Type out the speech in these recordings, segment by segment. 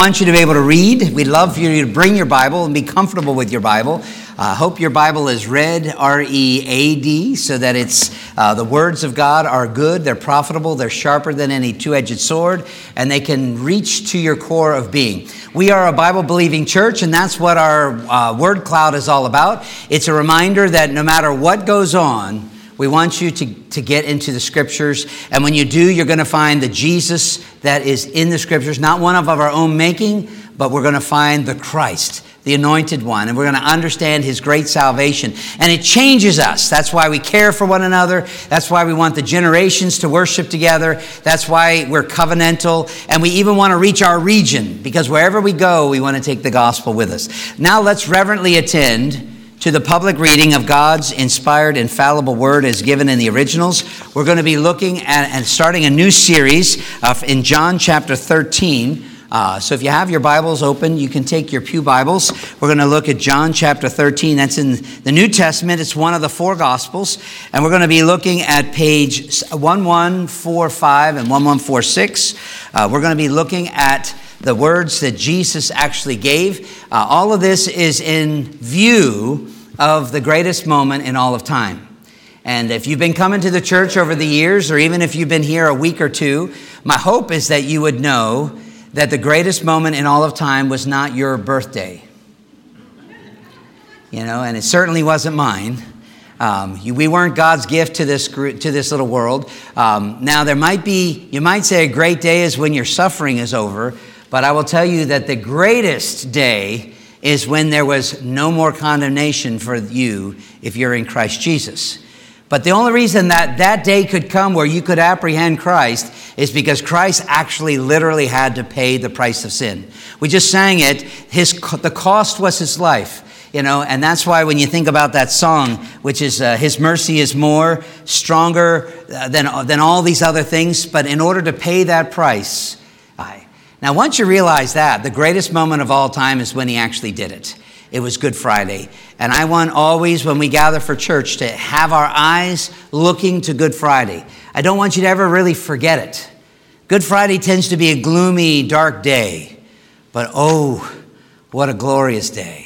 I want you to be able to read. We'd love for you to bring your Bible and be comfortable with your Bible. I hope your Bible is read, R-E-A-D, so that it's the words of God are good, they're profitable, they're sharper than any two-edged sword, and they can reach to your core of being. We are a Bible-believing church, and that's what our word cloud is all about. It's a reminder that no matter what goes on, we want you to get into the Scriptures, and when you do, you're going to find the Jesus that is in the Scriptures, not one of our own making, but we're going to find the Christ, the Anointed One, and we're going to understand His great salvation. And it changes us. That's why we care for one another. That's why we want the generations to worship together. That's why we're covenantal, and we even want to reach our region, because wherever we go, we want to take the gospel with us. Now let's reverently attend to the public reading of God's inspired, infallible word as given in the originals. We're going to be looking at and starting a new series in John chapter 13. So if you have your Bibles open, you can take your pew Bibles. We're going to look at John chapter 13. That's in the New Testament. It's one of the four Gospels. And we're going to be looking at page 1145 and 1146. We're going to be looking at the words that Jesus actually gave. All of this is in view of the greatest moment in all of time. And if you've been coming to the church over the years, or even if you've been here a week or two, my hope is that you would know that the greatest moment in all of time was not your birthday. You know, and it certainly wasn't mine. We weren't God's gift to this little world. Now, you might say a great day is when your suffering is over, but I will tell you that the greatest day is when there was no more condemnation for you if you're in Christ Jesus. But the only reason that day could come where you could apprehend Christ is because Christ actually literally had to pay the price of sin. We just sang it. The cost was His life, you know, and that's why when you think about that song, which is His mercy is more, stronger than all these other things, but in order to pay that price. Now, once you realize that, the greatest moment of all time is when He actually did it. It was Good Friday. And I want always, when we gather for church, to have our eyes looking to Good Friday. I don't want you to ever really forget it. Good Friday tends to be a gloomy, dark day. But oh, what a glorious day.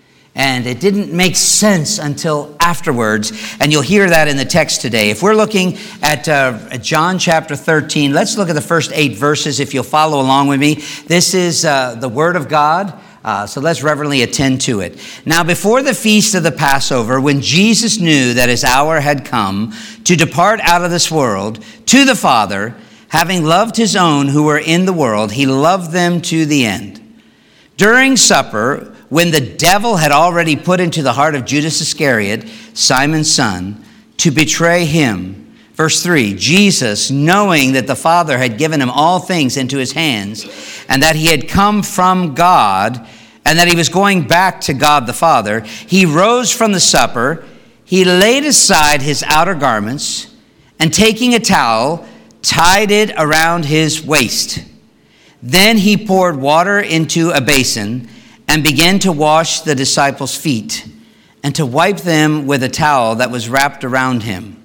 And it didn't make sense until afterwards. And you'll hear that in the text today. If we're looking at John chapter 13, let's look at the first 8 verses if you'll follow along with me. This is the Word of God. So let's reverently attend to it. Now, before the feast of the Passover, when Jesus knew that His hour had come to depart out of this world to the Father, having loved His own who were in the world, He loved them to the end. During supper, when the devil had already put into the heart of Judas Iscariot, Simon's son, to betray Him. Verse 3, Jesus, knowing that the Father had given Him all things into His hands, and that He had come from God, and that He was going back to God the Father, He rose from the supper, He laid aside His outer garments, and taking a towel, tied it around His waist. Then He poured water into a basin, and began to wash the disciples' feet, and to wipe them with a towel that was wrapped around Him.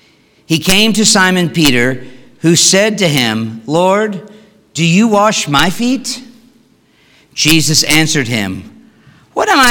He came to Simon Peter, who said to Him, Lord, do you wash my feet? Jesus answered him, What I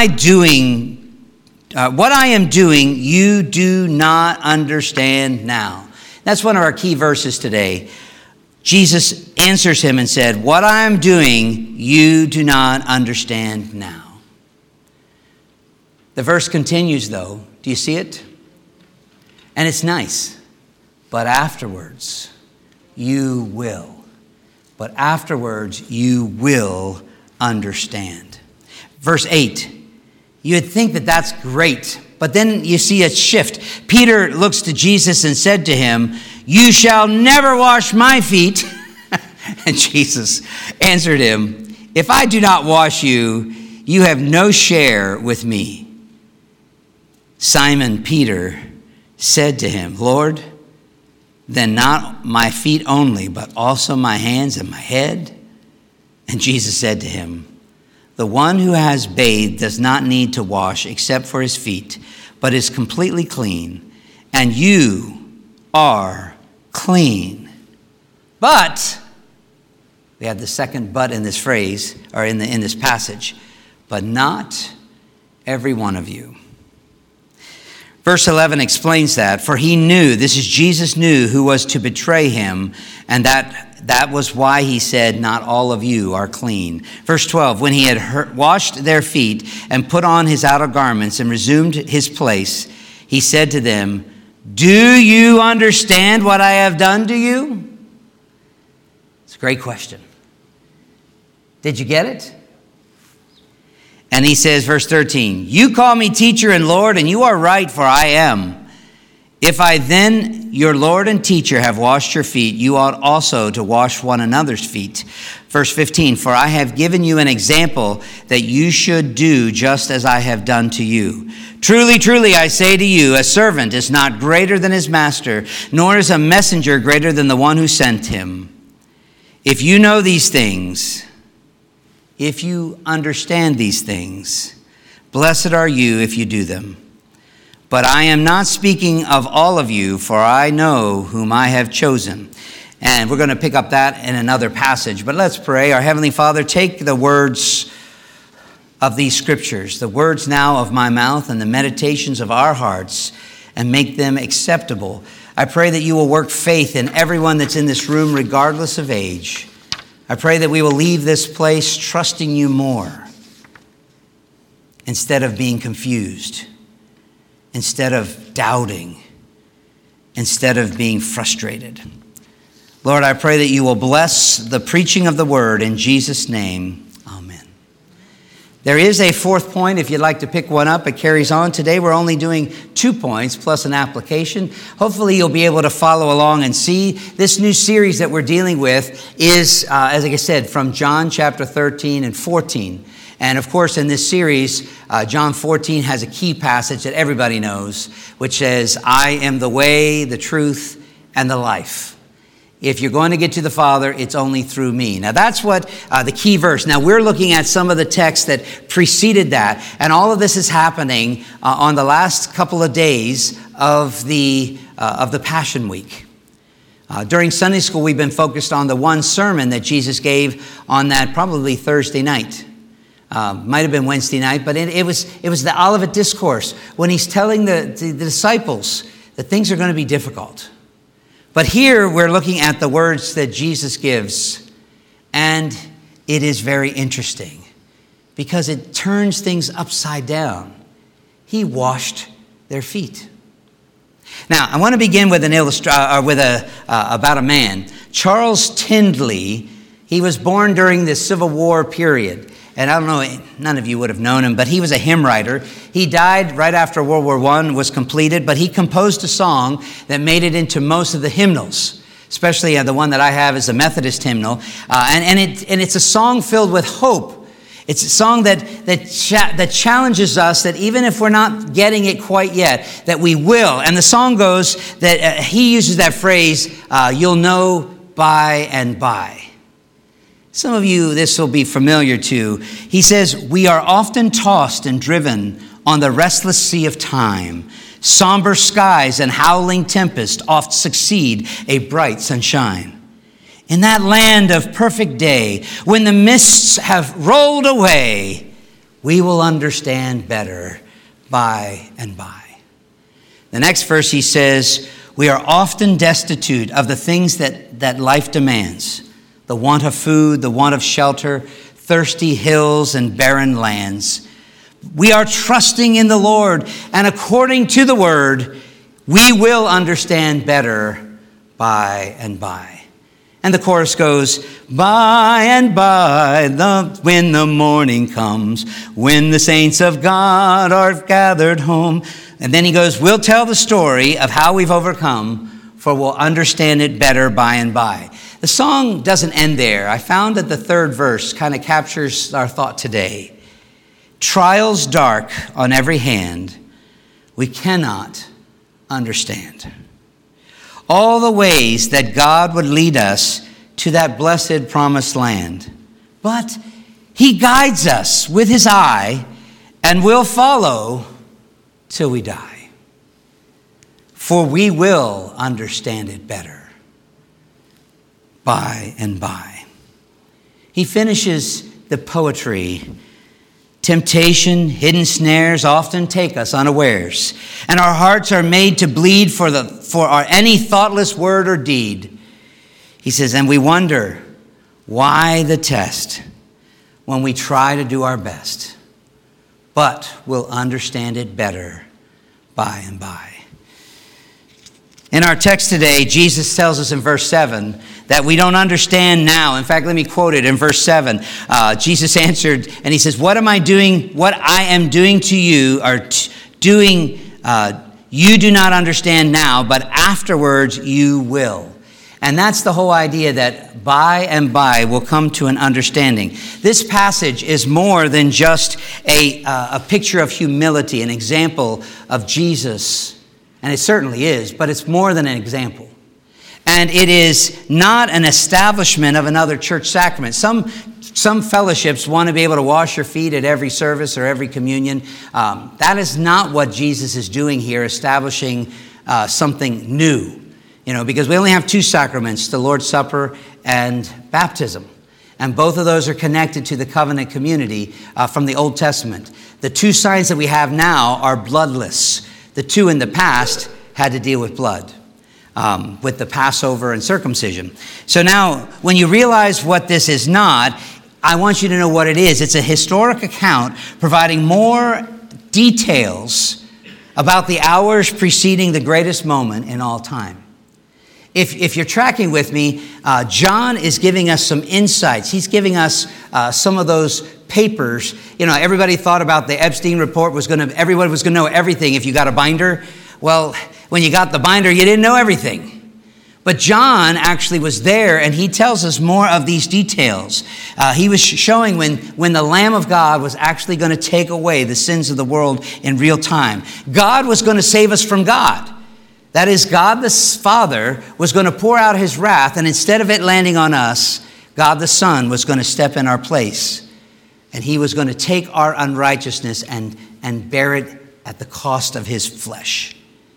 am doing, you do not understand now. That's one of our key verses today. Jesus answers him and said, What I am doing, you do not understand now. The verse continues, though. Do you see it? And it's nice. But afterwards, you will. But afterwards, you will understand. Verse 8. You'd think that that's great. But then you see a shift. Peter looks to Jesus and said to Him, You shall never wash my feet. And Jesus answered him, If I do not wash you, you have no share with me. Simon Peter said to Him, Lord, then not my feet only, but also my hands and my head? And Jesus said to him, The one who has bathed does not need to wash except for his feet, but is completely clean, and you are clean. But We have the second but in this phrase, or in this passage. But not every one of you. Verse 11 explains that. For he knew, this is Jesus knew who was to betray him, and that was why he said, not all of you are clean. Verse 12, when he had washed their feet and put on his outer garments and resumed his place, he said to them, do you understand what I have done to you? It's a great question. Did you get it? And he says, verse 13, you call me teacher and Lord, and you are right, for I am. If I then, your Lord and teacher, have washed your feet, you ought also to wash one another's feet. Verse 15, for I have given you an example that you should do just as I have done to you. Truly, truly, I say to you, a servant is not greater than his master, nor is a messenger greater than the one who sent him. If you know these things, if you understand these things, blessed are you if you do them. But I am not speaking of all of you, for I know whom I have chosen. And we're going to pick up that in another passage. But let's pray. Our Heavenly Father, take the words of these scriptures, the words now of my mouth and the meditations of our hearts, and make them acceptable. I pray that you will work faith in everyone that's in this room, regardless of age. I pray that we will leave this place trusting you more instead of being confused, instead of doubting, instead of being frustrated. Lord, I pray that you will bless the preaching of the word in Jesus' name. Amen. There is a fourth point. If you'd like to pick one up, it carries on. Today we're only doing 2 points plus an application. Hopefully you'll be able to follow along and see this new series that we're dealing with is, as I said, from John chapter 13 and 14. And of course, in this series, John 14 has a key passage that everybody knows, which says, I am the way, the truth, and the life. If you're going to get to the Father, it's only through me. Now, that's what the key verse. Now, we're looking at some of the texts that preceded that. And all of this is happening on the last couple of days of the Passion Week. During Sunday school, we've been focused on the one sermon that Jesus gave on that probably Thursday night. Might have been Wednesday night, but it was the Olivet Discourse when he's telling the disciples that things are going to be difficult. But here we're looking at the words that Jesus gives, and it is very interesting because it turns things upside down. He washed their feet. Now, I want to begin with about a man, Charles Tindley. He was born during the Civil War period. And I don't know, none of you would have known him, but he was a hymn writer. He died right after World War I was completed, but he composed a song that made it into most of the hymnals, especially the one that I have is the Methodist hymnal. And it's a song filled with hope. It's a song that challenges us that even if we're not getting it quite yet, that we will. And the song goes that he uses that phrase, you'll know by and by. Some of you, this will be familiar to. He says, we are often tossed and driven on the restless sea of time. Somber skies and howling tempest oft succeed a bright sunshine. In that land of perfect day, when the mists have rolled away, we will understand better by and by. The next verse he says, we are often destitute of the things that life demands. The want of food, the want of shelter, thirsty hills and barren lands. We are trusting in the Lord, and according to the word, we will understand better by and by. And the chorus goes, by and by, when the morning comes, when the saints of God are gathered home. And then he goes, we'll tell the story of how we've overcome, for we'll understand it better by and by. The song doesn't end there. I found that the third verse kind of captures our thought today. Trials dark on every hand, we cannot understand. All the ways that God would lead us to that blessed promised land. But he guides us with his eye, and we'll follow till we die. For we will understand it better by and by. he finishes the poetry. Temptation, hidden snares often take us unawares, and our hearts are made to bleed for any thoughtless word or deed. He says, and we wonder, why the test when we try to do our best, but we'll understand it better by and by. In our text today, Jesus tells us in verse 7 that we don't understand now. In fact, let me quote it in verse 7. Jesus answered, and he says, what am I doing? What I am doing to you you do not understand now, but afterwards you will. And that's the whole idea, that by and by we'll come to an understanding. This passage is more than just a picture of humility, an example of Jesus. And it certainly is, but it's more than an example. And it is not an establishment of another church sacrament. Some fellowships want to be able to wash your feet at every service or every communion. That is not what Jesus is doing here, establishing something new. Because we only have two sacraments, the Lord's Supper and baptism. And both of those are connected to the covenant community from the Old Testament. The two signs that we have now are bloodless. The two in the past had to deal with blood, with the Passover and circumcision. So now, when you realize what this is not, I want you to know what it is. It's a historic account providing more details about the hours preceding the greatest moment in all time. If you're tracking with me, John is giving us some insights. He's giving us some of those papers. Everybody thought about the Epstein report everyone was going to know everything if you got a binder. Well, when you got the binder, you didn't know everything. But John actually was there, and he tells us more of these details. He was showing when the Lamb of God was actually going to take away the sins of the world in real time. God was going to save us from God. That is, God the Father was going to pour out his wrath, and instead of it landing on us, God the Son was going to step in our place. And he was going to take our unrighteousness and bear it at the cost of his flesh.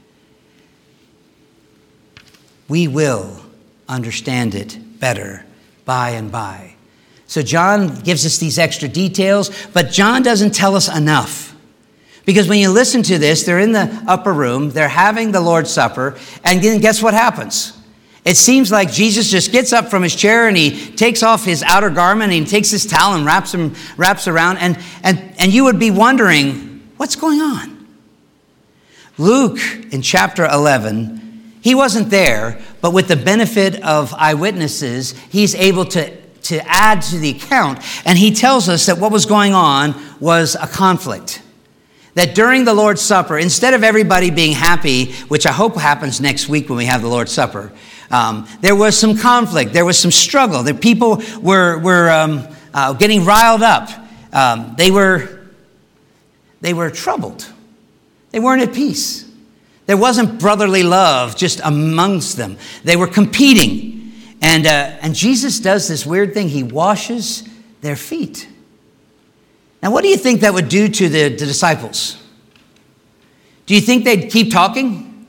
We will understand it better by and by. So John gives us these extra details, but John doesn't tell us enough. Because when you listen to this, they're in the upper room, they're having the Lord's Supper, and then guess what happens? It seems like Jesus just gets up from his chair and he takes off his outer garment and he takes his towel and wraps around, and you would be wondering, what's going on? Luke, in chapter 11, he wasn't there, but with the benefit of eyewitnesses, he's able to add to the account, and he tells us that what was going on was a conflict. That during the Lord's Supper, instead of everybody being happy, which I hope happens next week when we have the Lord's Supper, there was some conflict, there was some struggle. The people were getting riled up. They were troubled. They weren't at peace. There wasn't brotherly love just amongst them. They were competing. And Jesus does this weird thing. He washes their feet. Now, what do you think that would do to the disciples? Do you think they'd keep talking?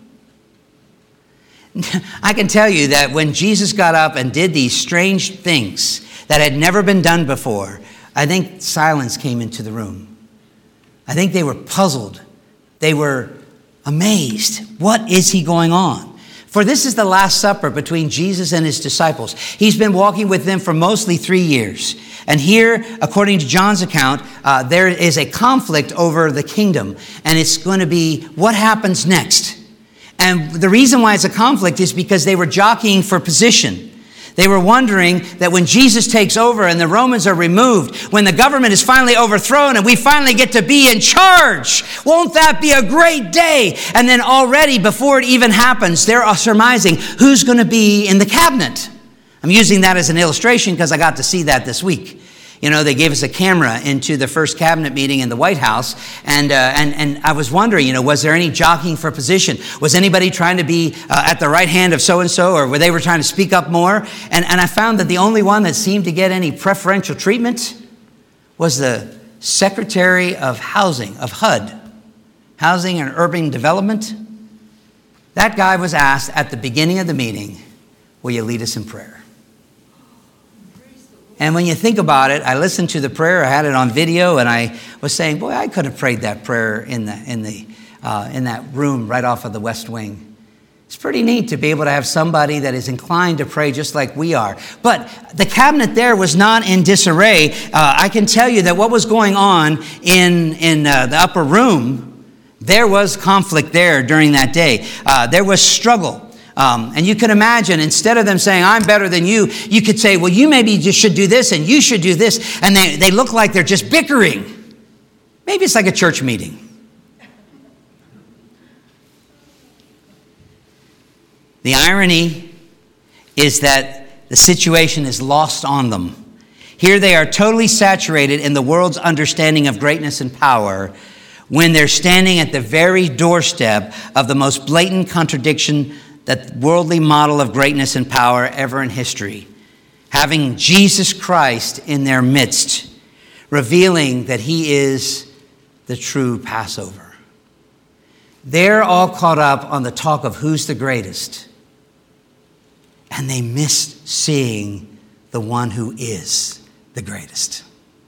I can tell you that when Jesus got up and did these strange things that had never been done before, I think silence came into the room. I think they were puzzled. They were amazed. What is he going on? For this is the Last Supper between Jesus and his disciples. He's been walking with them for mostly 3 years. And here, according to John's account, there is a conflict over the kingdom. And it's going to be what happens next. And the reason why it's a conflict is because they were jockeying for position. They were wondering that when Jesus takes over and the Romans are removed, when the government is finally overthrown and we finally get to be in charge, won't that be a great day? And then already before it even happens, they're surmising who's going to be in the cabinet. I'm using that as an illustration because I got to see that this week. You know, they gave us a camera into the first cabinet meeting in the White House, and I was wondering, you know, was there any jockeying for position? Was anybody trying to be at the right hand of so-and-so, or were they trying to speak up more? And I found that the only one that seemed to get any preferential treatment was the Secretary of Housing, of HUD, Housing and Urban Development. That guy was asked at the beginning of the meeting, will you lead us in prayer? And when you think about it, I listened to the prayer. I had it on video, and I was saying, boy, I could have prayed that prayer in that room right off of the West Wing. It's pretty neat to be able to have somebody that is inclined to pray just like we are. But the cabinet there was not in disarray. I can tell you that what was going on in the upper room, there was conflict there during that day. There was struggle. And you can imagine, instead of them saying, I'm better than you, you could say, well, you maybe just should do this and you should do this. And they look like they're just bickering. Maybe it's like a church meeting. The irony is that the situation is lost on them. Here they are totally saturated in the world's understanding of greatness and power when they're standing at the very doorstep of the most blatant contradiction, that worldly model of greatness and power ever in history, having Jesus Christ in their midst, revealing that he is the true Passover. They're all caught up on the talk of who's the greatest. And they miss seeing the one who is the greatest.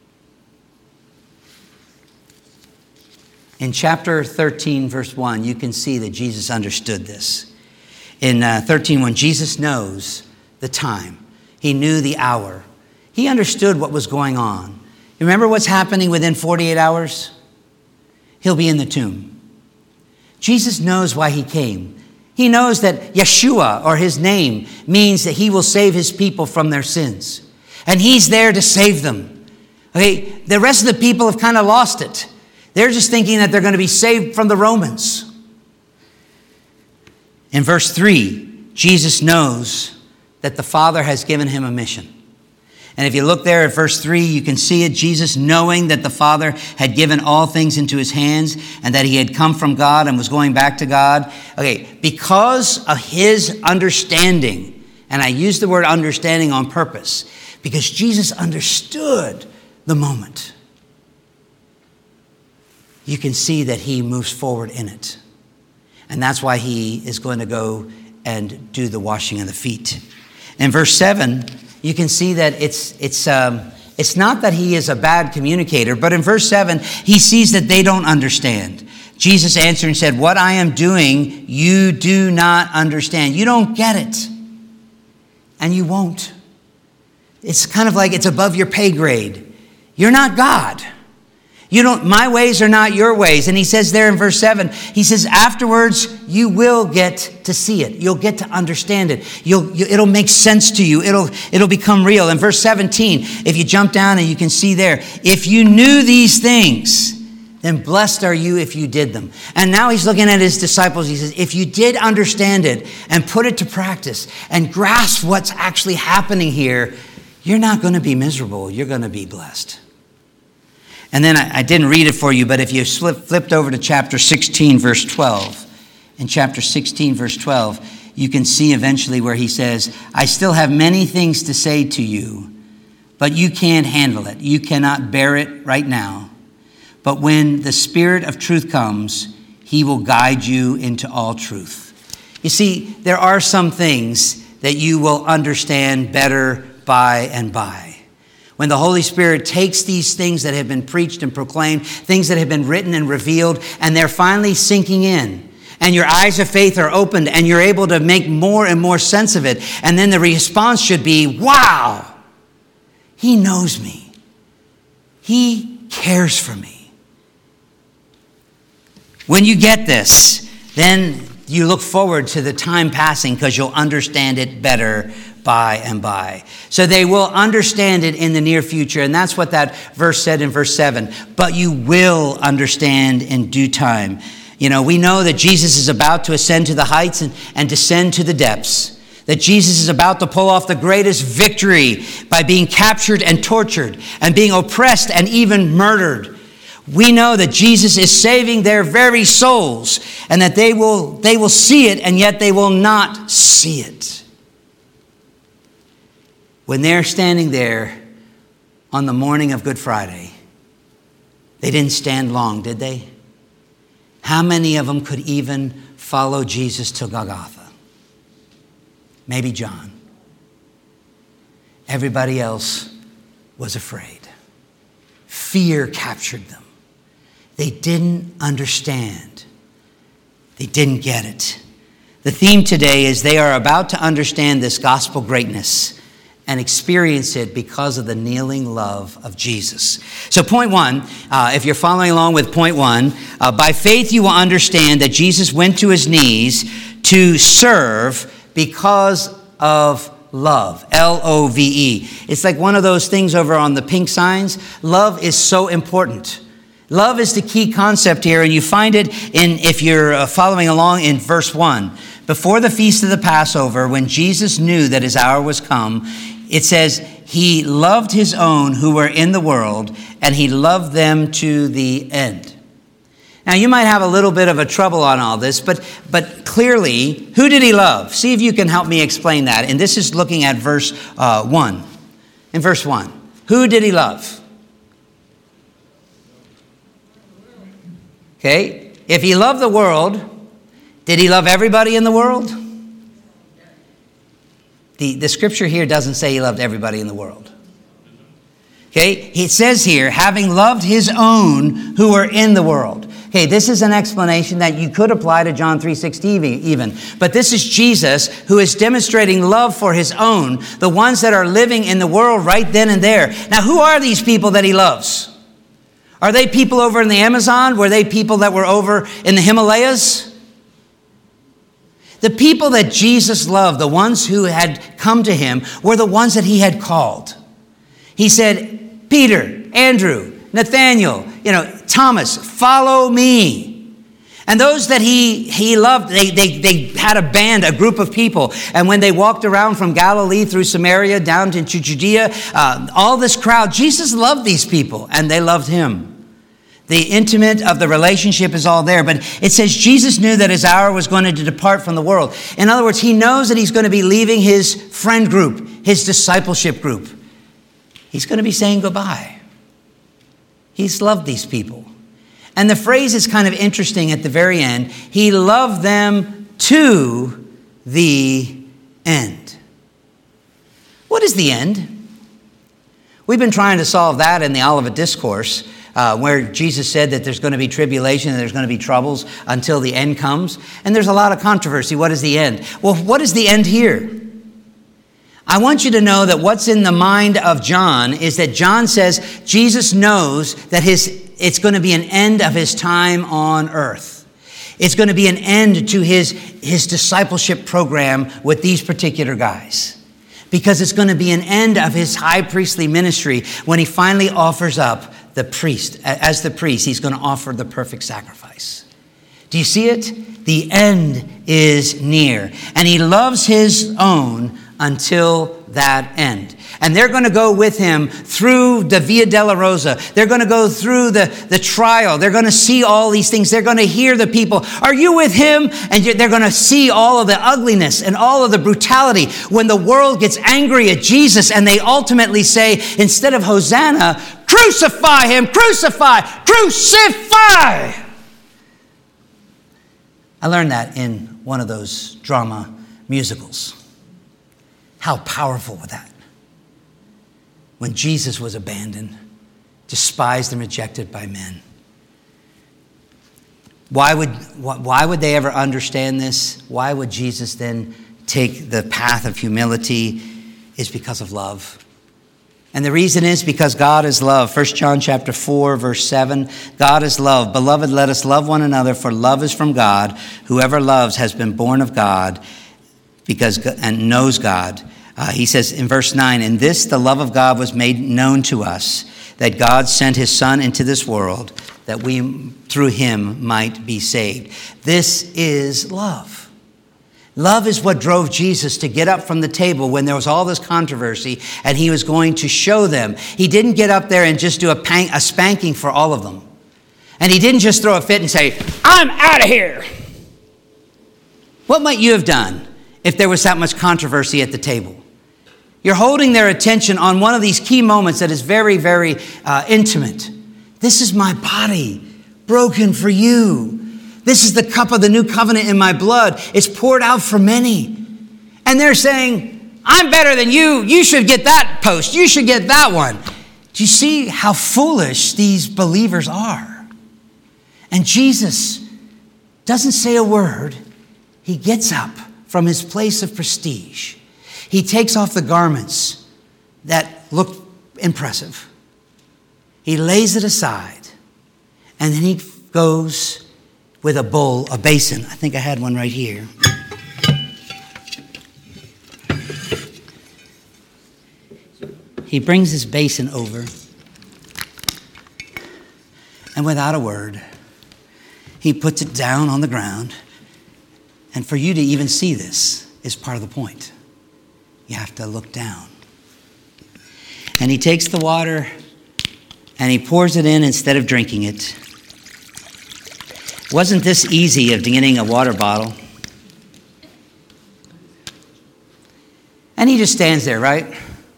In chapter 13, verse 1, you can see that Jesus understood this. In 13:1, Jesus knows the time. He knew the hour. He understood what was going on. You remember what's happening within 48 hours? He'll be in the tomb. Jesus knows why he came. He knows that Yeshua, or his name, means that he will save his people from their sins. And he's there to save them. Okay, the rest of the people have kind of lost it. They're just thinking that they're going to be saved from the Romans. In verse 3, Jesus knows that the Father has given him a mission. And if you look there at verse 3, you can see it. Jesus, knowing that the Father had given all things into his hands and that he had come from God and was going back to God. Okay, because of his understanding, and I use the word understanding on purpose, because Jesus understood the moment. You can see that he moves forward in it. And that's why he is going to go and do the washing of the feet. In verse 7, you can see that it's not that he is a bad communicator, but in verse 7, he sees that they don't understand. Jesus answered and said, what I am doing, you do not understand. You don't get it. And you won't. It's kind of like it's above your pay grade. You're not God. My ways are not your ways. And he says there in verse 7, he says, afterwards, you will get to see it. You'll get to understand it. It'll make sense to you. It'll become real. In verse 17, if you jump down and you can see there, if you knew these things, then blessed are you if you did them. And now he's looking at his disciples. He says, if you did understand it and put it to practice and grasp what's actually happening here, you're not going to be miserable. You're going to be blessed. And then I didn't read it for you, but if you flipped over to chapter 16, verse 12, in chapter 16, verse 12, you can see eventually where he says, I still have many things to say to you, but you can't handle it. You cannot bear it right now. But when the Spirit of truth comes, he will guide you into all truth. You see, there are some things that you will understand better by and by. When the Holy Spirit takes these things that have been preached and proclaimed, things that have been written and revealed, and they're finally sinking in, and your eyes of faith are opened, and you're able to make more and more sense of it, and then the response should be, wow, he knows me. He cares for me. When you get this, then you look forward to the time passing because you'll understand it better by and by. So they will understand it in the near future. And that's what that verse said in verse 7. But you will understand in due time. You know, we know that Jesus is about to ascend to the heights and descend to the depths. That Jesus is about to pull off the greatest victory by being captured and tortured and being oppressed and even murdered. We know that Jesus is saving their very souls and that they will see it, and yet they will not see it. When they're standing there on the morning of Good Friday, they didn't stand long, did they? How many of them could even follow Jesus to Golgotha? Maybe John. Everybody else was afraid. Fear captured them. They didn't understand. They didn't get it. The theme today is they are about to understand this gospel greatness and experience it because of the kneeling love of Jesus. So point one, if you're following along with point one, by faith you will understand that Jesus went to his knees to serve because of love. L-O-V-E. It's like one of those things over on the pink signs. Love is so important. Love is the key concept here, and you find it if you're following along in verse 1. Before the feast of the Passover, when Jesus knew that his hour was come, it says, he loved his own who were in the world, and he loved them to the end. Now, you might have a little bit of a trouble on all this, but clearly, who did he love? See if you can help me explain that. And this is looking at verse 1. In verse 1, who did he love? Okay, if he loved the world, did he love everybody in the world? The scripture here doesn't say he loved everybody in the world. Okay, it says here, having loved his own who were in the world. Okay, this is an explanation that you could apply to John 3:16 even. But this is Jesus who is demonstrating love for his own, the ones that are living in the world right then and there. Now, who are these people that he loves? Are they people over in the Amazon? Were they people that were over in the Himalayas? The people that Jesus loved, the ones who had come to him, were the ones that he had called. He said, Peter, Andrew, Nathaniel, Thomas, follow me. And those that he loved, they had a band, a group of people. And when they walked around from Galilee through Samaria down to Judea, all this crowd, Jesus loved these people and they loved him. The intimate of the relationship is all there. But it says Jesus knew that his hour was going to depart from the world. In other words, he knows that he's going to be leaving his friend group, his discipleship group. He's going to be saying goodbye. He's loved these people. And the phrase is kind of interesting at the very end. He loved them to the end. What is the end? We've been trying to solve that in the Olivet Discourse, where Jesus said that there's going to be tribulation and there's going to be troubles until the end comes. And there's a lot of controversy. What is the end? Well, what is the end here? I want you to know that what's in the mind of John is that John says Jesus knows that it's going to be an end of his time on earth. It's going to be an end to his discipleship program with these particular guys. Because it's going to be an end of his high priestly ministry when he finally offers up the priest. As the priest, he's going to offer the perfect sacrifice. Do you see it? The end is near. And he loves his own until that end. And they're going to go with him through the Via Dolorosa. They're going to go through the trial. They're going to see all these things. They're going to hear the people. Are you with him? And they're going to see all of the ugliness and all of the brutality when the world gets angry at Jesus and they ultimately say, instead of Hosanna, crucify him, crucify, crucify. I learned that in one of those drama musicals. How powerful was that? When Jesus was abandoned, despised and rejected by men. Why would they ever understand this? Why would Jesus then take the path of humility? Is because of love. And the reason is because God is love. 1 John chapter 4, verse 7, God is love. Beloved, let us love one another, for love is from God. Whoever loves has been born of God and knows God. He says in verse 9, in this the love of God was made known to us, that God sent his Son into this world, that we through him might be saved. This is love. Love is what drove Jesus to get up from the table when there was all this controversy and he was going to show them. He didn't get up there and just do a spanking for all of them. And he didn't just throw a fit and say, I'm out of here. What might you have done if there was that much controversy at the table? You're holding their attention on one of these key moments that is very, very intimate. This is my body broken for you. This is the cup of the new covenant in my blood. It's poured out for many. And they're saying, I'm better than you. You should get that post. You should get that one. Do you see how foolish these believers are? And Jesus doesn't say a word. He gets up from his place of prestige. He takes off the garments that look impressive. He lays it aside. And then he goes with a bowl, a basin. I think I had one right here. He brings his basin over. And without a word, he puts it down on the ground. And for you to even see this is part of the point. You have to look down. And he takes the water and he pours it in instead of drinking it. Wasn't this easy of getting a water bottle? And he just stands there, right?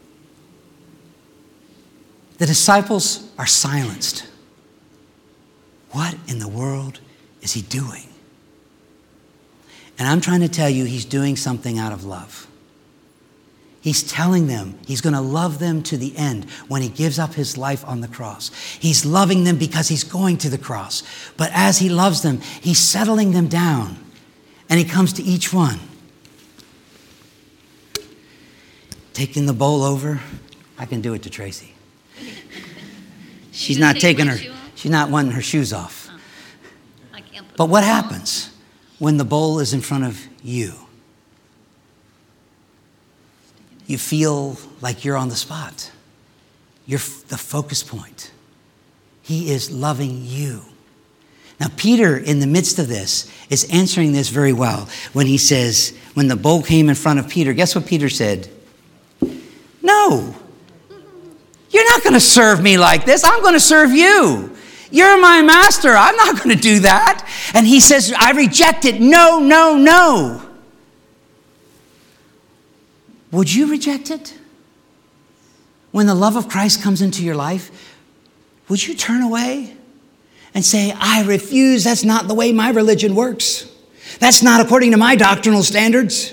The disciples are silenced. What in the world is he doing? And I'm trying to tell you, he's doing something out of love. He's telling them he's going to love them to the end when he gives up his life on the cross. He's loving them because he's going to the cross. But as he loves them, he's settling them down. And he comes to each one. Taking the bowl over. I can do it to Tracy. She's not wanting her shoes off. Oh. I can't put But what happens when the bowl is in front of you? You feel like you're on the spot. You're the focus point. He is loving you. Now, Peter, in the midst of this, is answering this very well when he says, when the bowl came in front of Peter, guess what Peter said? No, you're not going to serve me like this. I'm going to serve you. You're my master. I'm not going to do that. And he says, I reject it. No, no, no. Would you reject it? When the love of Christ comes into your life, would you turn away and say, I refuse. That's not the way my religion works. That's not according to my doctrinal standards.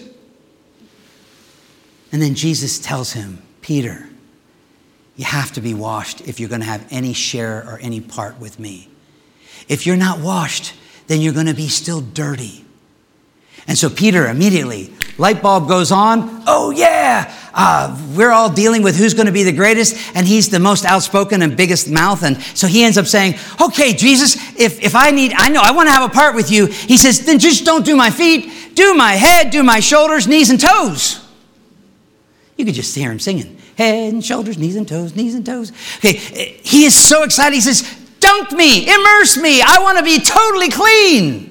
And then Jesus tells him, Peter, you have to be washed if you're going to have any share or any part with me. If you're not washed, then you're going to be still dirty. And so Peter immediately, light bulb goes on. Oh yeah, we're all dealing with who's going to be the greatest, and he's the most outspoken and biggest mouth. And so he ends up saying, okay, Jesus, if I want to have a part with you. He says, then just don't do my feet, do my head, do my shoulders, knees and toes. You could just hear him singing. Head and shoulders, knees and toes, knees and toes. Okay, he is so excited. He says, dunk me, immerse me. I want to be totally clean.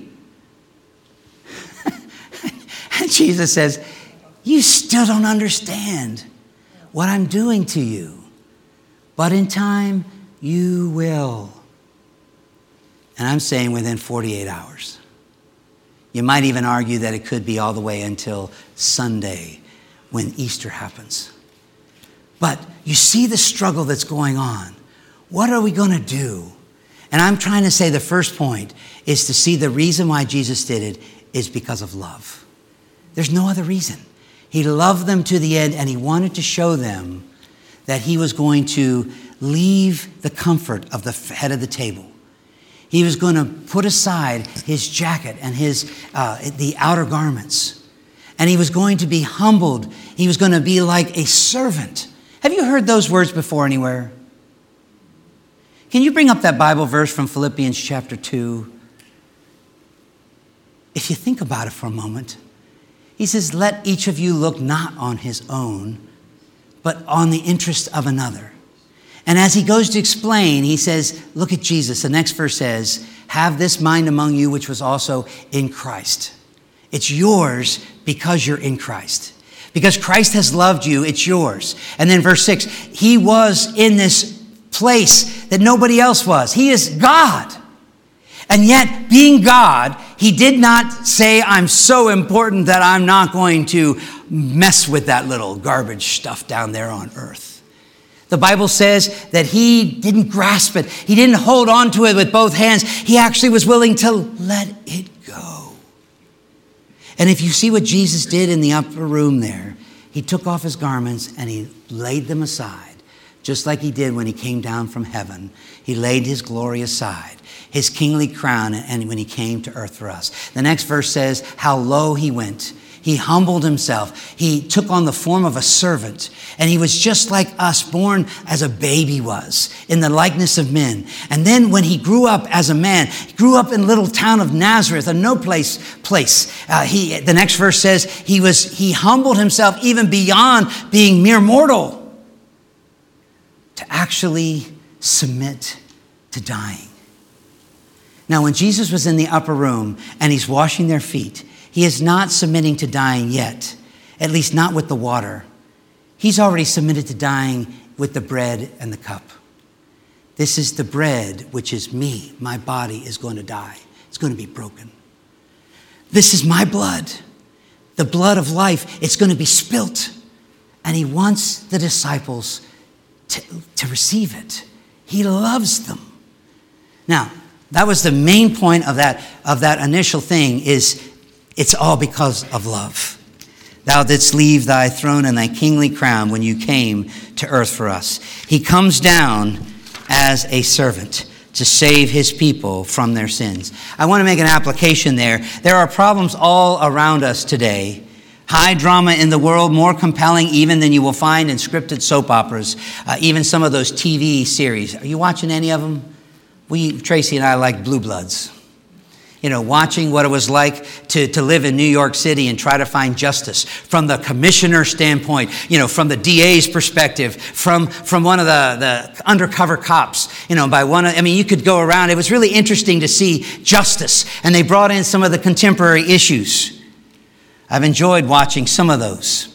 And Jesus says, you still don't understand what I'm doing to you. But in time, you will. And I'm saying within 48 hours. You might even argue that it could be all the way until Sunday when Easter happens. But you see the struggle that's going on. What are we going to do? And I'm trying to say the first point is to see the reason why Jesus did it is because of love. There's no other reason. He loved them to the end, and he wanted to show them that he was going to leave the comfort of the head of the table. He was going to put aside his jacket and the outer garments. And he was going to be humbled. He was going to be like a servant. Have you heard those words before anywhere? Can you bring up that Bible verse from Philippians chapter 2? If you think about it for a moment, he says, let each of you look not on his own, but on the interest of another. And as he goes to explain, he says, look at Jesus. The next verse says, have this mind among you, which was also in Christ. It's yours because you're in Christ. Because Christ has loved you, it's yours. And then verse 6, he was in this place that nobody else was. He is God. And yet, being God, he did not say, I'm so important that I'm not going to mess with that little garbage stuff down there on earth. The Bible says that he didn't grasp it. He didn't hold on to it with both hands. He actually was willing to let it go. And if you see what Jesus did in the upper room there, he took off his garments and he laid them aside just like he did when he came down from heaven. He laid his glory aside, his kingly crown, and when he came to earth for us. The next verse says how low he went. He humbled himself. He took on the form of a servant, and he was just like us, born as a baby was, in the likeness of men. And then when he grew up as a man, he grew up in the little town of Nazareth, a no place. The next verse says he humbled himself even beyond being mere mortal to actually submit to dying. Now, when Jesus was in the upper room and he's washing their feet, he is not submitting to dying yet, at least not with the water. He's already submitted to dying with the bread and the cup. This is the bread, which is me. My body is going to die. It's going to be broken. This is my blood, the blood of life. It's going to be spilt. And he wants the disciples to receive it. He loves them. Now, that was the main point of that initial thing is it's all because of love. Thou didst leave thy throne and thy kingly crown when you came to earth for us. He comes down as a servant to save his people from their sins. I want to make an application there. There are problems all around us today. High drama in the world, more compelling even than you will find in scripted soap operas, even some of those TV series. Are you watching any of them? Tracy and I like Blue Bloods. You know, watching what it was like to live in New York City and try to find justice from the commissioner standpoint, you know, from the DA's perspective, from one of the undercover cops, you know, you could go around. It was really interesting to see justice, and they brought in some of the contemporary issues. I've enjoyed watching some of those.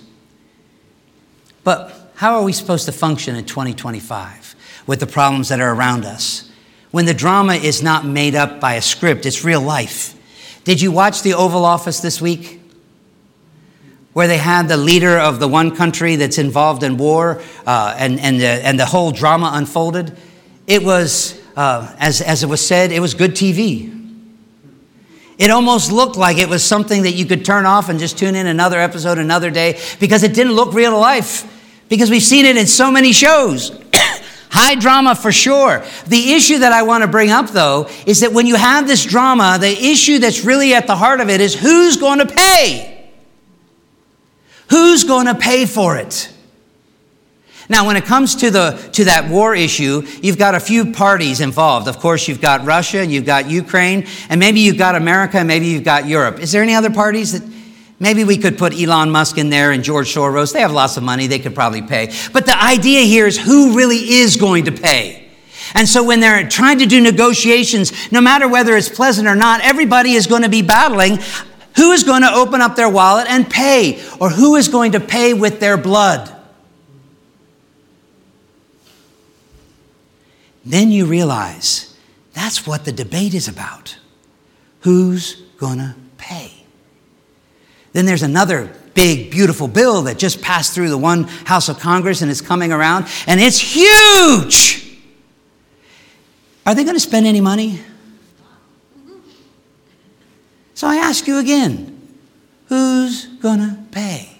But how are we supposed to function in 2025 with the problems that are around us? When the drama is not made up by a script, it's real life. Did you watch the Oval Office this week? Where they had the leader of the one country that's involved in war and the whole drama unfolded? It was, as it was said, it was good TV. It almost looked like it was something that you could turn off and just tune in another episode another day because it didn't look real to life. Because we've seen it in so many shows. High drama for sure. The issue that I want to bring up, though, is that when you have this drama, the issue that's really at the heart of it is who's going to pay? Who's going to pay for it? Now, when it comes to that war issue, you've got a few parties involved. Of course, you've got Russia, you've got Ukraine, and maybe you've got America, and maybe you've got Europe. Is there any other parties that... Maybe we could put Elon Musk in there and George Soros. They have lots of money. They could probably pay. But the idea here is who really is going to pay. And so when they're trying to do negotiations, no matter whether it's pleasant or not, everybody is going to be battling who is going to open up their wallet and pay, or who is going to pay with their blood. Then you realize that's what the debate is about. Who's going to pay? Then there's another big, beautiful bill that just passed through the one House of Congress and is coming around, and it's huge. Are they going to spend any money? So I ask you again, who's going to pay?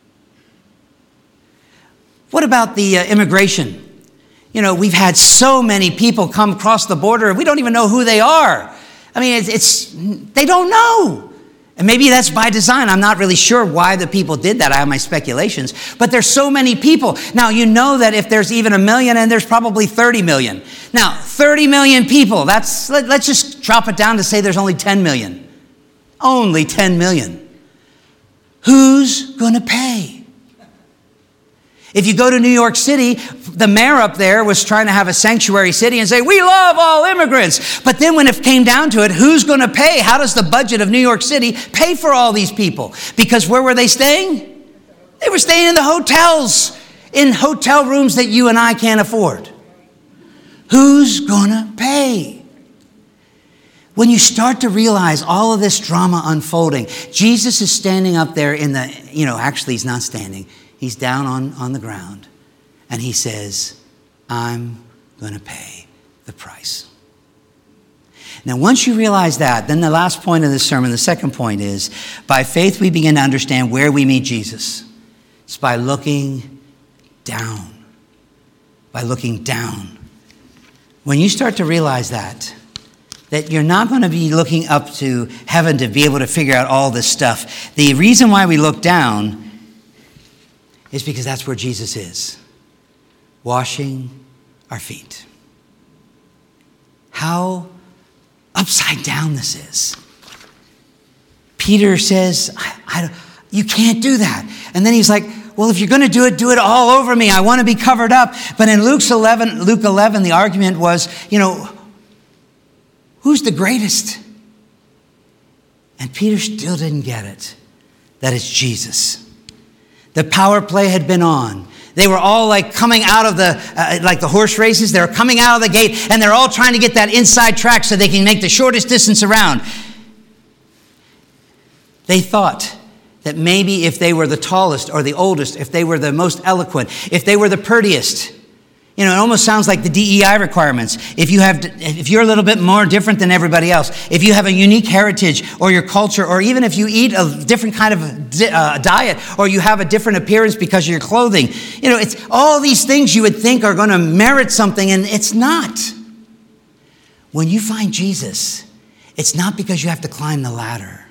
What about the immigration? You know, we've had so many people come across the border, we don't even know who they are. I mean, they don't know. And maybe that's by design. I'm not really sure why the people did that. I have my speculations. But there's so many people. Now, you know that if there's even 1 million, and there's probably 30 million. Now, 30 million people, let's just drop it down to say there's only 10 million. Only 10 million. Who's going to pay? If you go to New York City, the mayor up there was trying to have a sanctuary city and say, we love all immigrants. But then when it came down to it, who's going to pay? How does the budget of New York City pay for all these people? Because where were they staying? They were staying in the hotels, in hotel rooms that you and I can't afford. Who's going to pay? When you start to realize all of this drama unfolding, Jesus is standing up there actually he's not standing. He's down on the ground, and he says, I'm going to pay the price. Now, once you realize that, then the last point of this sermon, the second point is, by faith we begin to understand where we meet Jesus. It's by looking down by looking down. When you start to realize that you're not going to be looking up to heaven to be able to figure out all this stuff. The reason why we look down is because that's where Jesus is, washing our feet. How upside down this is. Peter says, you can't do that. And then he's like, well, if you're going to do it all over me. I want to be covered up. But in Luke 11, the argument was, who's the greatest? And Peter still didn't get it. That it's Jesus. The power play had been on. They were all like coming out of like the horse races. They're coming out of the gate and they're all trying to get that inside track so they can make the shortest distance around. They thought that maybe if they were the tallest or the oldest, if they were the most eloquent, if they were the prettiest, it almost sounds like the DEI requirements. If you're a little bit more different than everybody else, if you have a unique heritage or your culture, or even if you eat a different kind of diet, or you have a different appearance because of your clothing, it's all these things you would think are going to merit something, and it's not. When you find Jesus, it's not because you have to climb the ladder.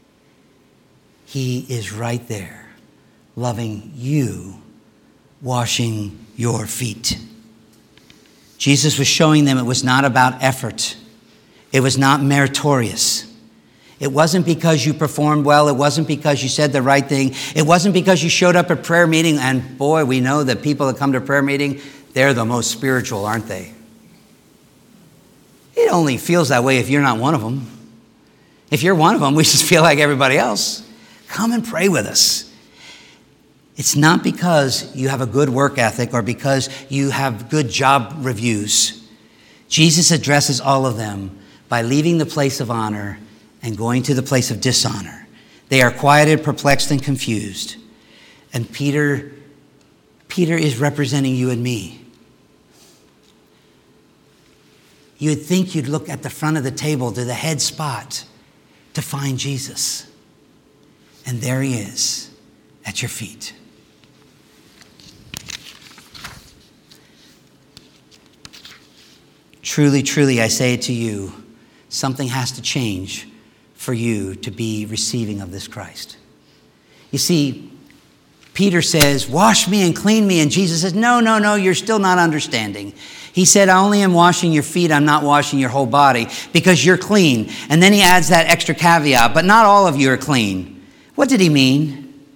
He is right there, loving you, washing your feet. Jesus was showing them it was not about effort. It was not meritorious. It wasn't because you performed well. It wasn't because you said the right thing. It wasn't because you showed up at prayer meeting. And boy, we know that people that come to prayer meeting, they're the most spiritual, aren't they? It only feels that way if you're not one of them. If you're one of them, we just feel like everybody else. Come and pray with us. It's not because you have a good work ethic or because you have good job reviews. Jesus addresses all of them by leaving the place of honor and going to the place of dishonor. They are quieted, perplexed, and confused. And Peter is representing you and me. You'd think you'd look at the front of the table to the head spot to find Jesus. And there he is at your feet. Truly, truly, I say it to you, something has to change for you to be receiving of this Christ. You see, Peter says, wash me and clean me. And Jesus says, no, you're still not understanding. He said, I only am washing your feet. I'm not washing your whole body because you're clean. And then he adds that extra caveat, but not all of you are clean. What did he mean?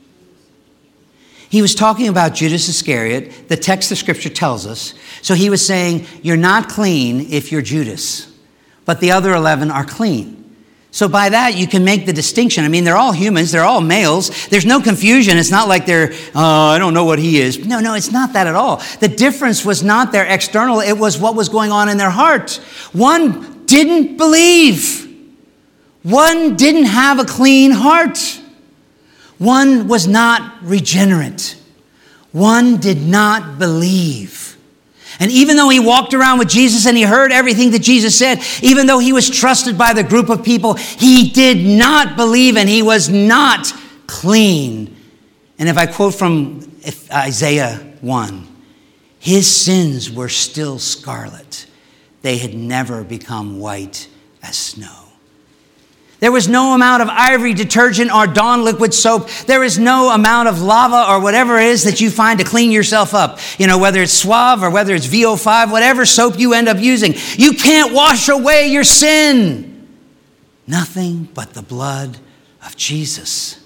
He was talking about Judas Iscariot. The text of Scripture tells us. So he was saying, you're not clean if you're Judas, but the other 11 are clean. So by that, you can make the distinction. I mean, they're all humans. They're all males. There's no confusion. It's not like they're, I don't know what he is. No, it's not that at all. The difference was not their external. It was what was going on in their heart. One didn't believe. One didn't have a clean heart. One was not regenerate. One did not believe. And even though he walked around with Jesus and he heard everything that Jesus said, even though he was trusted by the group of people, he did not believe and he was not clean. And if I quote from Isaiah 1, his sins were still scarlet. They had never become white as snow. There was no amount of Ivory detergent or Dawn liquid soap. There is no amount of lava or whatever it is that you find to clean yourself up. Whether it's Suave or whether it's VO5, whatever soap you end up using. You can't wash away your sin. Nothing but the blood of Jesus.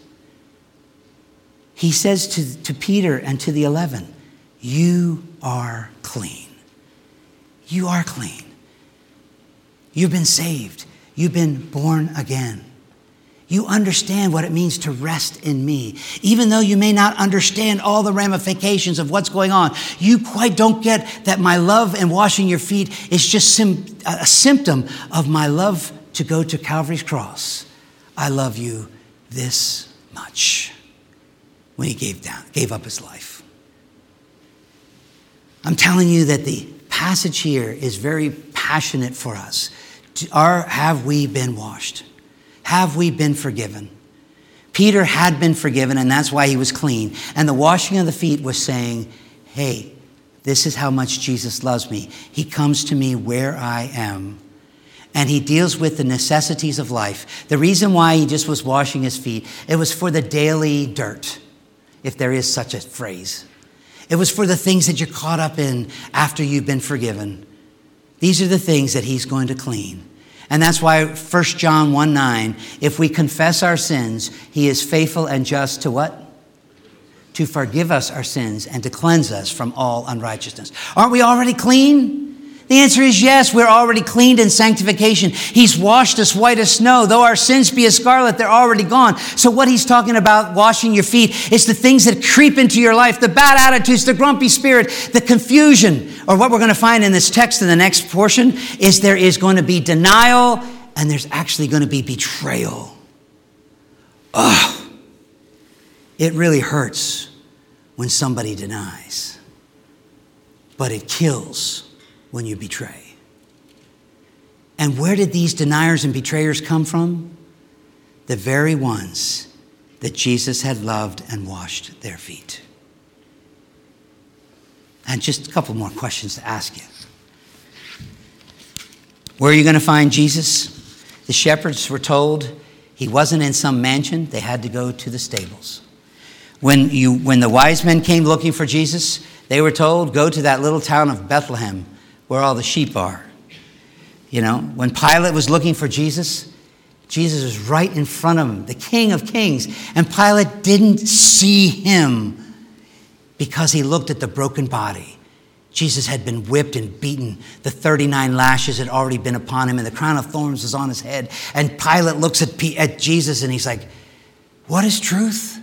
He says to Peter and to the 11, you are clean. You are clean. You've been saved. You've been born again. You understand what it means to rest in me. Even though you may not understand all the ramifications of what's going on, you quite don't get that my love and washing your feet is just a symptom of my love to go to Calvary's cross. I love you this much when he gave up his life. I'm telling you that the passage here is very passionate for us. Have we been washed? Have we been forgiven? Peter had been forgiven, and that's why he was clean. And the washing of the feet was saying, hey, This is how much Jesus loves me. He comes to me where I am. And he deals with the necessities of life. The reason why he just was washing his feet, it was for the daily dirt, if there is such a phrase. It was for the things that you're caught up in after you've been forgiven. These are the things that he's going to clean. And that's why 1 John 1:9, if we confess our sins, he is faithful and just to what? To forgive us our sins and to cleanse us from all unrighteousness. Aren't we already clean? The answer is yes, we're already cleaned in sanctification. He's washed us white as snow. Though our sins be as scarlet, they're already gone. So what he's talking about, washing your feet, is the things that creep into your life, the bad attitudes, the grumpy spirit, the confusion. Or what we're going to find in this text in the next portion is there is going to be denial and there's actually going to be betrayal. It really hurts when somebody denies, but it kills when you betray. And where did these deniers and betrayers come from? The very ones that Jesus had loved and washed their feet. And just a couple more questions to ask you. Where are you going to find Jesus? The shepherds were told he wasn't in some mansion. They had to go to the stables. When the wise men came looking for Jesus, they were told, go to that little town of Bethlehem, where all the sheep are. You know, when Pilate was looking for Jesus, Jesus was right in front of him, the King of Kings. And Pilate didn't see him because he looked at the broken body. Jesus had been whipped and beaten. The 39 lashes had already been upon him, and the crown of thorns was on his head. And Pilate looks at Jesus and he's like, what is truth?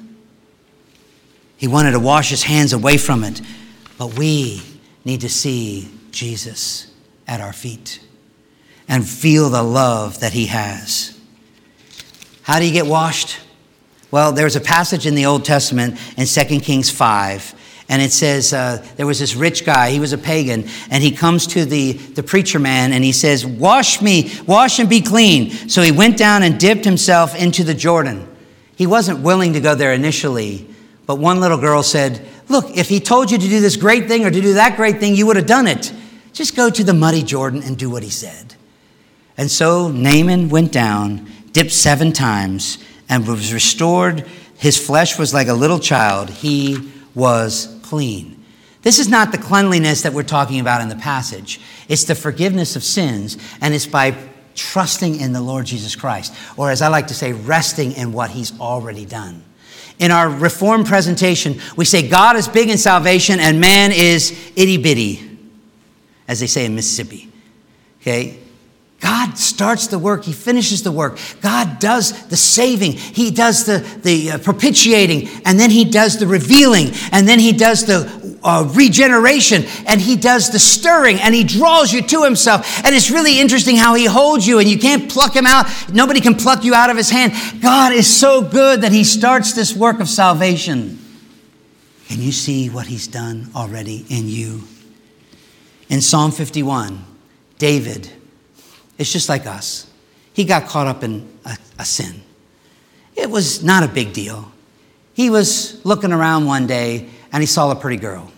He wanted to wash his hands away from it. But we need to see Jesus at our feet and feel the love that he has. How do you get washed? Well, there's a passage in the Old Testament in 2 Kings 5, and it says there was this rich guy. He was a pagan, and he comes to the preacher man, and he says, wash me, wash and be clean. So he went down and dipped himself into the Jordan. He wasn't willing to go there initially, but one little girl said, look, if he told you to do this great thing or to do that great thing, you would have done it. Just go to the muddy Jordan and do what he said. And so Naaman went down, dipped 7 times, and was restored. His flesh was like a little child. He was clean. This is not the cleanliness that we're talking about in the passage. It's the forgiveness of sins, and it's by trusting in the Lord Jesus Christ, or as I like to say, resting in what he's already done. In our Reformed presentation, we say God is big in salvation and man is itty-bitty, as they say in Mississippi. Okay? God starts the work. He finishes the work. God does the saving. He does the propitiating, and then he does the revealing, and then he does the regeneration, and he does the stirring, and he draws you to himself. And it's really interesting how he holds you, and you can't pluck him out. Nobody can pluck you out of his hand. God is so good that he starts this work of salvation. Can you see what he's done already in you? In Psalm 51, David, it's just like us. He got caught up in a sin. It was not a big deal. He was looking around one day and he saw a pretty girl.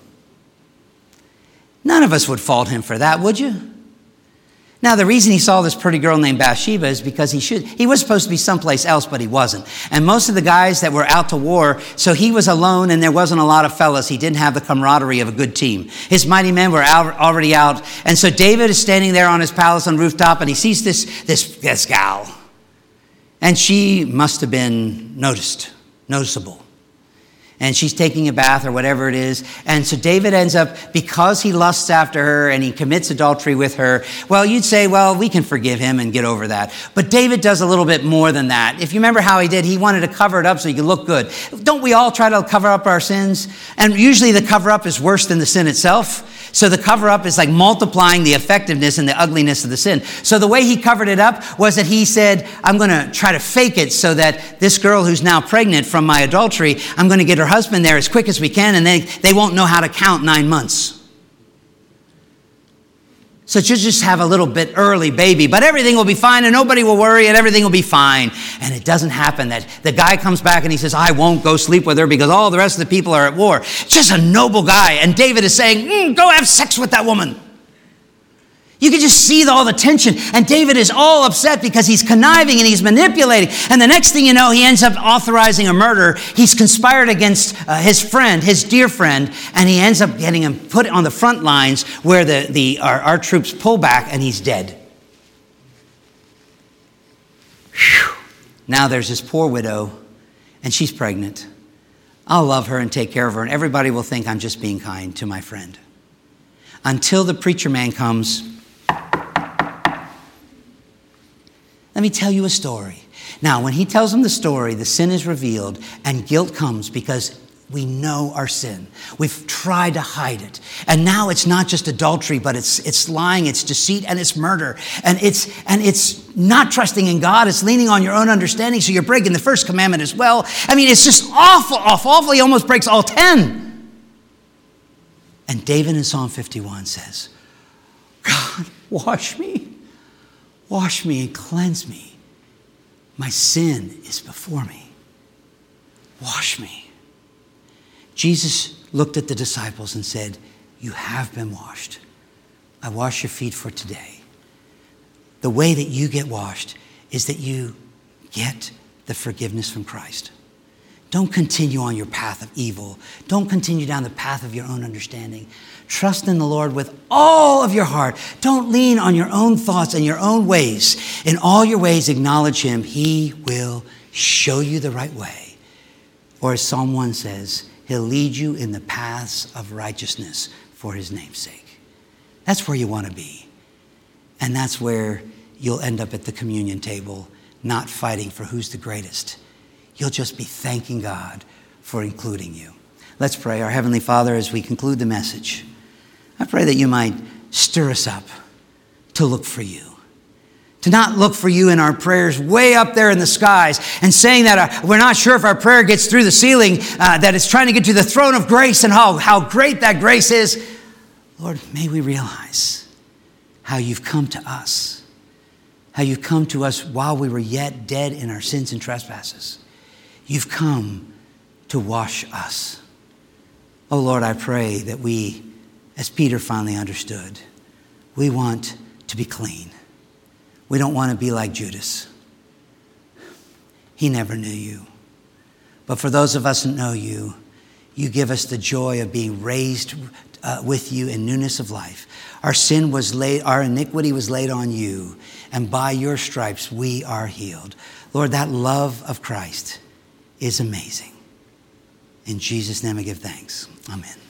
None of us would fault him for that, would you? Now, the reason he saw this pretty girl named Bathsheba is because he was supposed to be someplace else, but he wasn't. And most of the guys that were out to war, so he was alone and there wasn't a lot of fellas. He didn't have the camaraderie of a good team. His mighty men were already out. And so David is standing there on his palace on the rooftop and he sees this gal. And she must have been noticeable. And she's taking a bath or whatever it is. And so David ends up, because he lusts after her and he commits adultery with her, well, you'd say, well, we can forgive him and get over that. But David does a little bit more than that. If you remember how he did, he wanted to cover it up so he could look good. Don't we all try to cover up our sins? And usually the cover up is worse than the sin itself. So the cover up is like multiplying the effectiveness and the ugliness of the sin. So the way he covered it up was that he said, I'm going to try to fake it so that this girl who's now pregnant from my adultery, I'm going to get her husband there as quick as we can, and they won't know how to count 9 months. So she'll just have a little bit early baby, but everything will be fine and nobody will worry and everything will be fine. And it doesn't happen that the guy comes back and he says, I won't go sleep with her because all the rest of the people are at war. Just a noble guy. And David is saying, go have sex with that woman. You can just see all the tension. And David is all upset because he's conniving and he's manipulating. And the next thing you know, he ends up authorizing a murder. He's conspired against his friend, his dear friend, and he ends up getting him put on the front lines where our troops pull back and he's dead. Whew. Now there's this poor widow and she's pregnant. I'll love her and take care of her and everybody will think I'm just being kind to my friend. Until the preacher man comes. Let me tell you a story. Now, when he tells them the story, the sin is revealed and guilt comes because we know our sin. We've tried to hide it. And now it's not just adultery, but it's lying, it's deceit, and it's murder. And it's not trusting in God. It's leaning on your own understanding. So you're breaking the first commandment as well. I mean, it's just awful. He almost breaks all 10. And David in Psalm 51 says, God, wash me and cleanse me. My sin is before me. Wash me. Jesus looked at the disciples and said, you have been washed. I wash your feet for today. The way that you get washed is that you get the forgiveness from Christ. Don't continue on your path of evil. Don't continue down the path of your own understanding. Trust in the Lord with all of your heart. Don't lean on your own thoughts and your own ways. In all your ways, acknowledge him. He will show you the right way. Or as Psalm 1 says, he'll lead you in the paths of righteousness for his name's sake. That's where you want to be. And that's where you'll end up at the communion table, not fighting for who's the greatest. You'll just be thanking God for including you. Let's pray. Our Heavenly Father, as we conclude the message, I pray that you might stir us up to look for you. To not look for you in our prayers way up there in the skies and saying that we're not sure if our prayer gets through the ceiling, that it's trying to get to the throne of grace and how great that grace is. Lord, may we realize how you've come to us. How you've come to us while we were yet dead in our sins and trespasses. You've come to wash us. Oh Lord, I pray that we, as Peter finally understood, we want to be clean. We don't want to be like Judas. He never knew you. But for those of us who know you, you give us the joy of being raised with you in newness of life. Our iniquity was laid on you, and by your stripes we are healed. Lord, that love of Christ is amazing. In Jesus' name I give thanks. Amen.